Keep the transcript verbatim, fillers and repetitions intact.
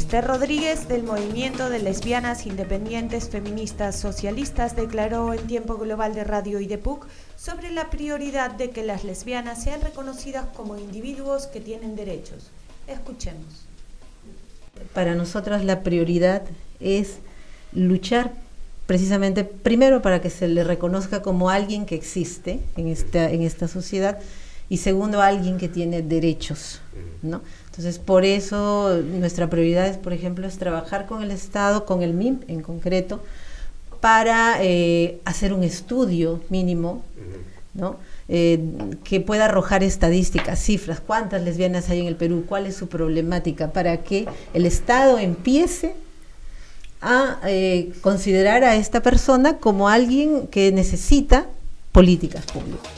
Esther Rodríguez, del Movimiento de Lesbianas Independientes Feministas Socialistas, declaró en Tiempo Global de Radio y de P U C sobre la prioridad de que las lesbianas sean reconocidas como individuos que tienen derechos. Escuchemos. Para nosotras la prioridad es luchar precisamente primero para que se le reconozca como alguien que existe en esta, en esta sociedad, y segundo, alguien que tiene derechos, ¿no? Entonces, por eso nuestra prioridad es, por ejemplo, es trabajar con el Estado, con el M I M en concreto, para eh, hacer un estudio mínimo, ¿no? Eh, que pueda arrojar estadísticas, cifras, cuántas lesbianas hay en el Perú, cuál es su problemática, para que el Estado empiece a eh, considerar a esta persona como alguien que necesita políticas públicas.